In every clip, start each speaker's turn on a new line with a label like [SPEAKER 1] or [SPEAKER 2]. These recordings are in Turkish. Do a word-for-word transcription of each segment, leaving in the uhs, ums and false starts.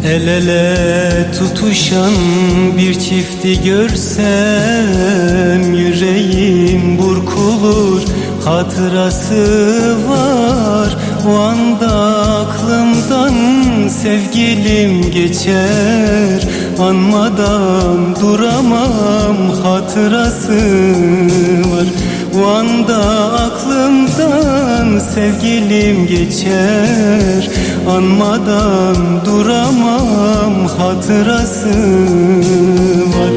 [SPEAKER 1] El ele tutuşan bir çifti görsem yüreğim burkulur. Hatırası var o anda aklımdan, sevgilim geçer anmadan duramam. Hatırası var o anda aklımdan, sevgilim geçer anmadan duramam. Hatırası var.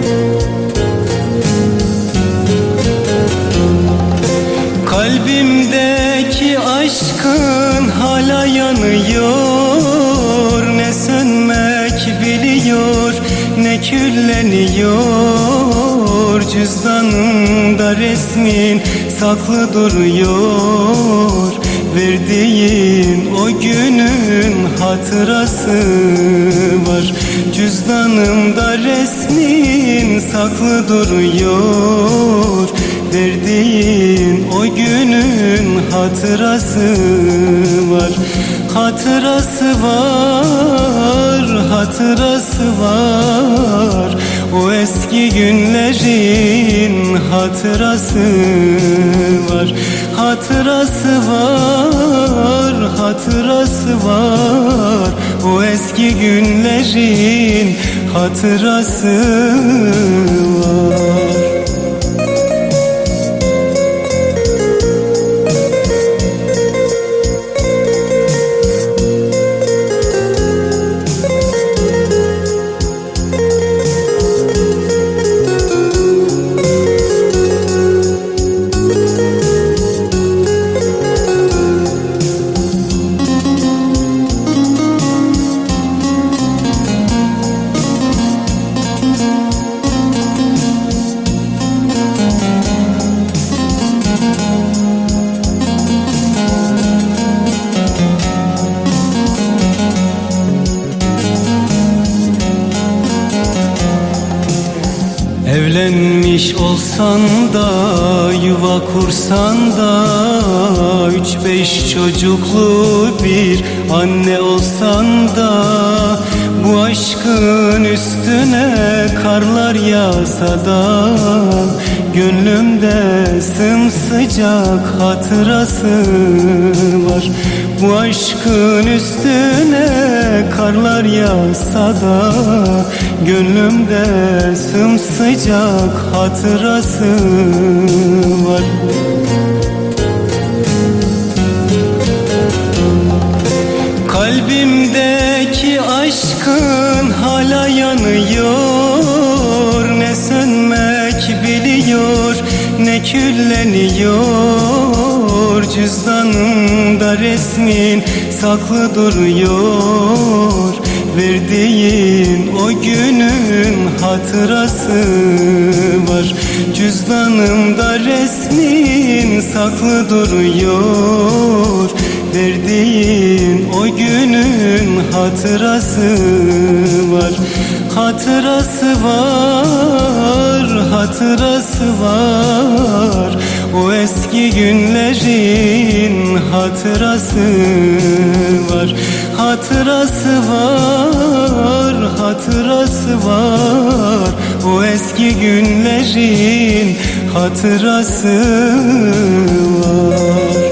[SPEAKER 1] Kalbimdeki aşkın hala yanıyor, ne sönmek biliyor ne külleniyor. Cüzdanımda resmin saklı duruyor, verdiğin o günün hatırası var. Cüzdanımda resmin saklı duruyor, verdiğin o günün hatırası var. Hatırası var, hatırası var. O eski günlerin hatırası var. Hatırası var, hatırası var. O eski günlerin hatırası var. Evlenmiş olsan da, yuva kursan da, üç beş çocuklu bir anne olsan da, bu aşkın üstüne karlar yağsa da, gönlümde sımsıcak hatırası var. Bu aşkın üstüne karlar yağsa da, gönlümde sımsıcak hatırası var. Kalbimdeki aşkın hala yanıyor, ne sönmek biliyor ne külleniyor. Cüzdanımda resmin saklı duruyor, verdiğin o günün hatırası var. Cüzdanımda resmin saklı duruyor, verdiğin o günün hatırası var. Hatırası var, hatırası var. O eski günlerin hatırası var. Hatırası var, hatırası var. O eski günlerin hatırası var.